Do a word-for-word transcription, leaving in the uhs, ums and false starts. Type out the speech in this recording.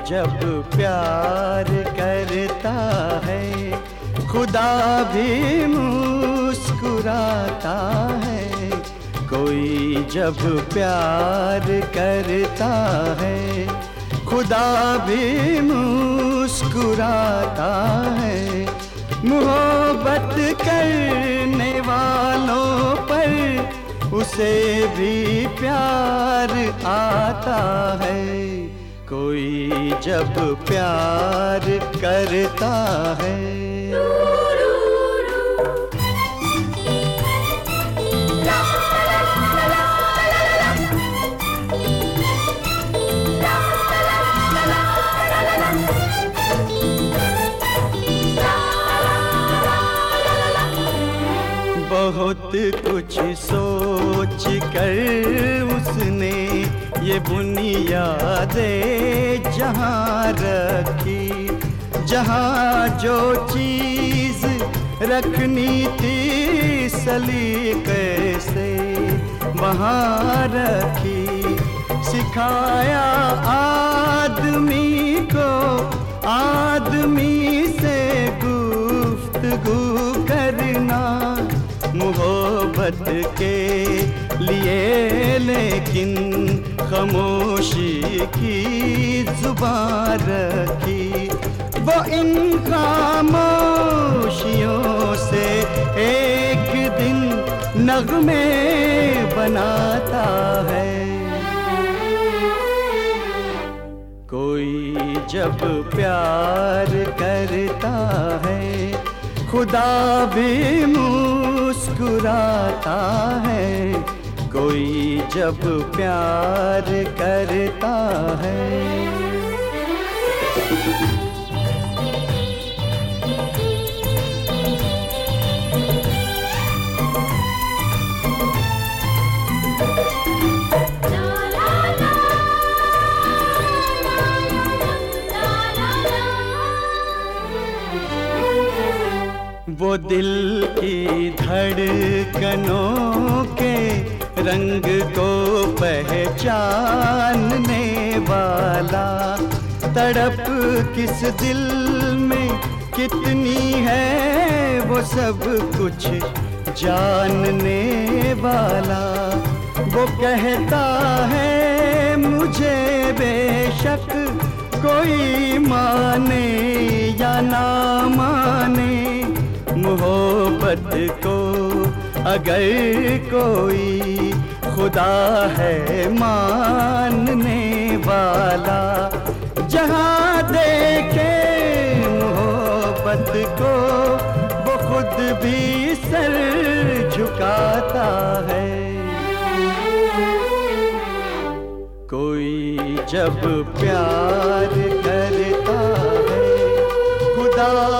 जब प्यार करता है खुदा भी मुस्कुराता है। कोई जब प्यार करता है खुदा भी मुस्कुराता है। मोहब्बत करने वालों पर उसे भी प्यार आता है। कोई जब प्यार करता है। बहुत कुछ सोच कर उसने ये बुनियादें जहाँ रखी, जहाँ जो चीज़ रखनी थी सलीके से वहाँ रखी। सिखाया आदमी को आदमी से गुफ्तगू करना मोहब्बत के लिए, लेकिन खामोशी की जुबान रखी। वो इन खामोशियों से एक दिन नगमे बनाता है। कोई जब प्यार करता है खुदा भी मुस्कुराता है। कोई जब प्यार करता है। वो दिल की धड़कनों के रंग को पहचानने वाला, तड़प किस दिल में कितनी है वो सब कुछ जानने वाला। वो कहता है मुझे बेशक कोई माने या ना माने, मोहब्बत को अगर कोई खुदा है मानने वाला। जहाँ देखे मोहब्बत को वो खुद भी सर झुकाता है। कोई जब प्यार करता है खुदा